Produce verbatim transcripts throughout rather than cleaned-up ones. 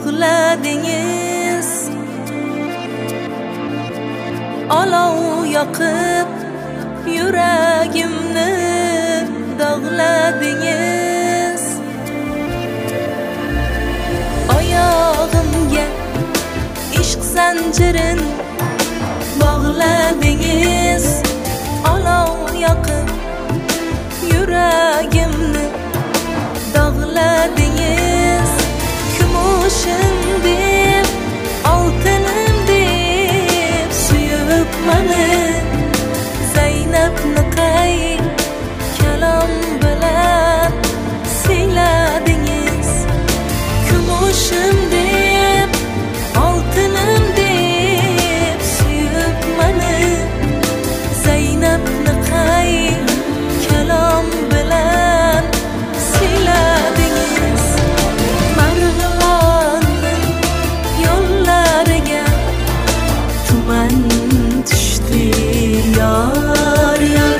dog'ladingiz, olov yoqib yuragimni dog'ladingiz. Oyog'imga ishq zanjirin bog'ladingiz, olov yoqib yuragimni dog'ladingiz. Kumushim deb, oltinim deb suyib mani Zaynabni qay kalom bilan siyladingiz. Kumushim deb, oltinim deb suyib mani Zaynabni qay kalom bilan siyladingiz. Marg'ilonni yo'llariga tuman tushdi yor yor.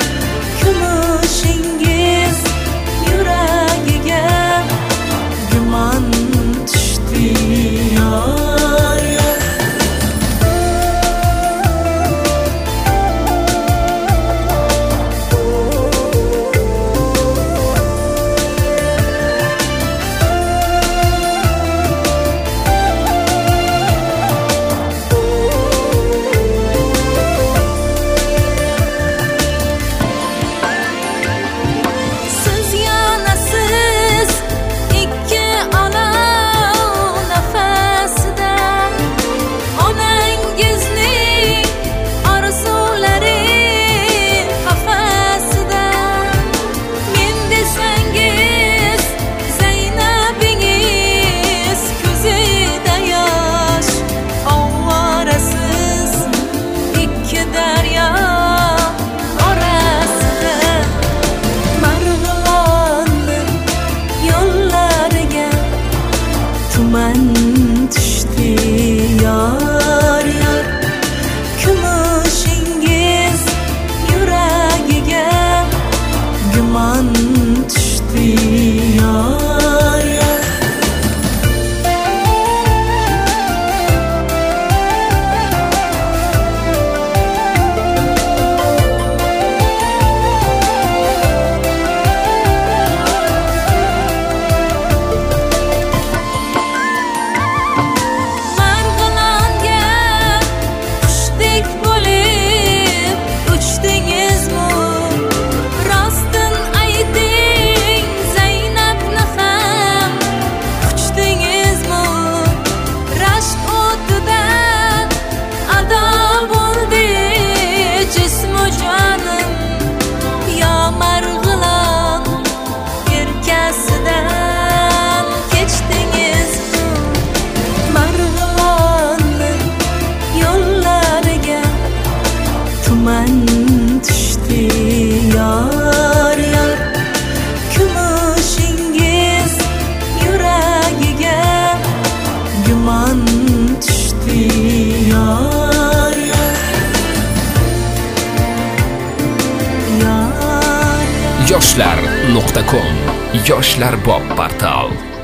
Kumushingiz yuragiga gumon tushdi yor yor. Siz yonasiz ikki olov nafasida, onangizning orzulari qafasida. Men desangiz Zaynabingiz ko'zida yosh, ovorasiz ikki daryo orasida. Marg'ilonni yo'llariga tuman tushdi yor yor. Kumushingiz yuragiga gumon tushdi yor yor. Marg'ilonga qushdek bo'lib uchdingizmi? Rostin ayting, Zaynabni ham quchdingizmi? Rashk o'tida ado bo'ldi jismu jonim. Yo Marg'ilon yelkasidan kechdingizmi? Marg'ilonni yo'llariga tuman tushdi yor yor. Kumushingiz yuragiga gumon tushdi yor yor. Yor yor. yoshlar nuqta com yoshlar bob portal.